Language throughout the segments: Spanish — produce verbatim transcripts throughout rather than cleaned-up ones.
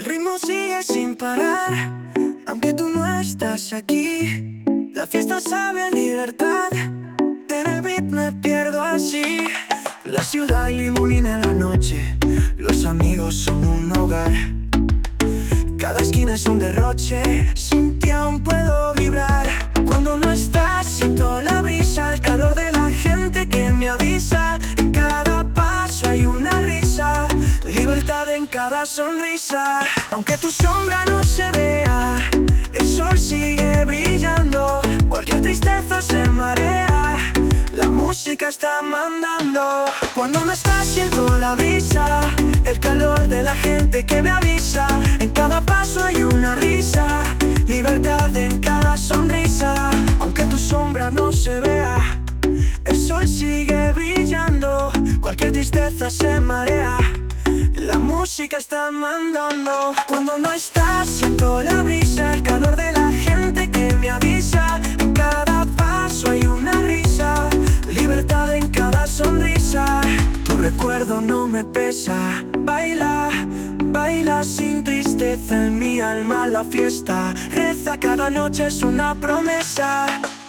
El ritmo sigue sin parar, aunque tú no estás aquí. La fiesta sabe a libertad, en el beat me pierdo así. La ciudad ilumina la noche, los amigos son un hogar. Cada esquina es un derroche, sin ti aún puedo vibrar. Cuando no estás siento la brisa, el calor de la gente que me avisa. En cada paso hay una risa, libertad en cada sonrisa. Aunque tu sombra no se vea, el sol sigue brillando. Cualquier tristeza se marea, la música está mandando. Cuando no estás siento la brisa, el calor de la gente que me avisa. En cada paso hay una risa, libertad en cada sonrisa. Aunque tu sombra no se vea, el sol sigue brillando. Cualquier tristeza se marea, la música está mandando. Cuando no estás siento la brisa, el calor de la gente que me avisa. En cada paso hay una risa, libertad en cada sonrisa. Tu recuerdo no me pesa, baila, baila sin tristeza. En mi alma la fiesta, reza cada noche es una promesa.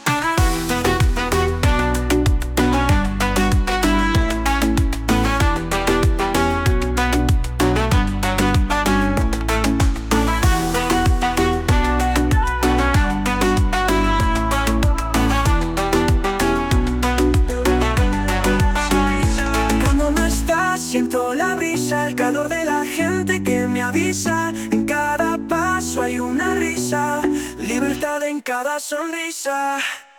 Siento la brisa, el calor de la gente que me avisa. En cada paso hay una risa, libertad en cada sonrisa.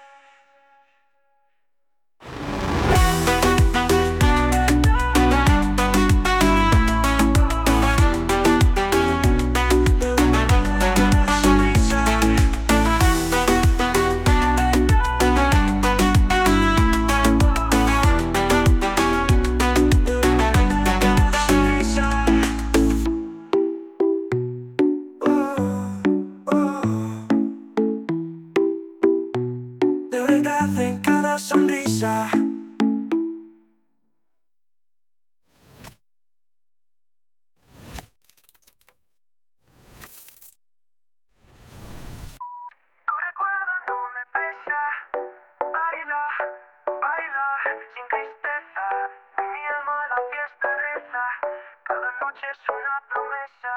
De verdad en cada sonrisa. Tu recuerdo no me pesa, baila, baila sin tristeza. En mi alma la fiesta reza, cada noche es una promesa.